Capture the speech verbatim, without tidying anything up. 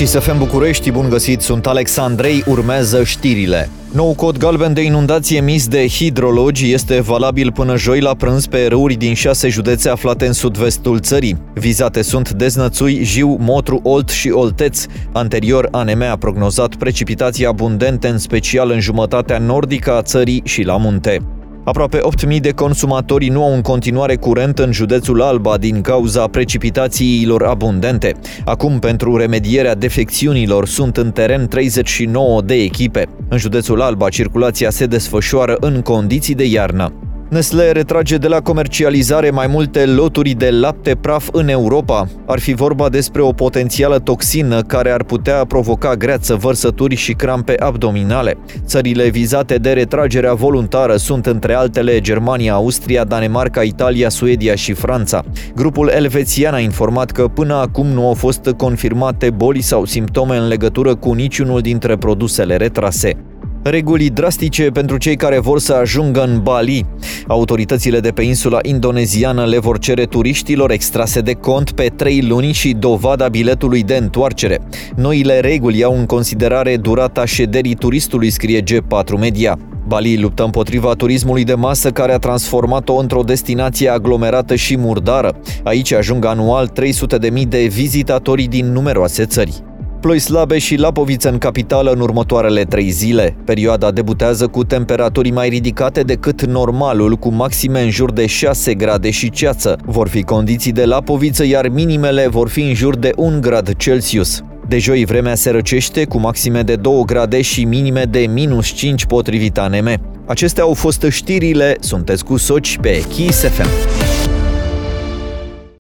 Kiss F M București, bun găsit, sunt Alex Andrei, urmează știrile. Nou cod galben de inundație emis de hidrologi este valabil până joi la prânz pe râuri din șase județe aflate în sud-vestul țării. Vizate sunt Deznățui, Jiu, Motru, Olt și Olteț. Anterior, A N M a prognozat precipitații abundente, în special în jumătatea nordică a țării și la munte. Aproape opt mii de consumatori nu au în continuare curent în județul Alba din cauza precipitațiilor abundente. Acum, pentru remedierea defecțiunilor, sunt în teren treizeci și nouă de echipe. În județul Alba, circulația se desfășoară în condiții de iarnă. Nestlé retrage de la comercializare mai multe loturi de lapte praf în Europa. Ar fi vorba despre o potențială toxină care ar putea provoca greață, vărsături și crampe abdominale. Țările vizate de retragerea voluntară sunt între altele Germania, Austria, Danemarca, Italia, Suedia și Franța. Grupul elvețian a informat că până acum nu au fost confirmate boli sau simptome în legătură cu niciunul dintre produsele retrase. Reguli drastice pentru cei care vor să ajungă în Bali. Autoritățile de pe insula indoneziană le vor cere turiștilor extrase de cont pe trei luni și dovada biletului de întoarcere. Noile reguli iau în considerare durata șederii turistului, scrie G patru Media. Bali luptă împotriva turismului de masă care a transformat-o într-o destinație aglomerată și murdară. Aici ajung anual trei sute de mii de vizitatori din numeroase țări. Ploi slabe și lapoviță în capitală în următoarele trei zile. Perioada debutează cu temperaturi mai ridicate decât normalul, cu maxime în jur de șase grade și ceață. Vor fi condiții de lapoviță, iar minimele vor fi în jur de un grad Celsius. De joi vremea se răcește, cu maxime de două grade și minime de minus cinci potrivit A N M. Acestea au fost știrile, sunteți cu Soci pe Kiss F M.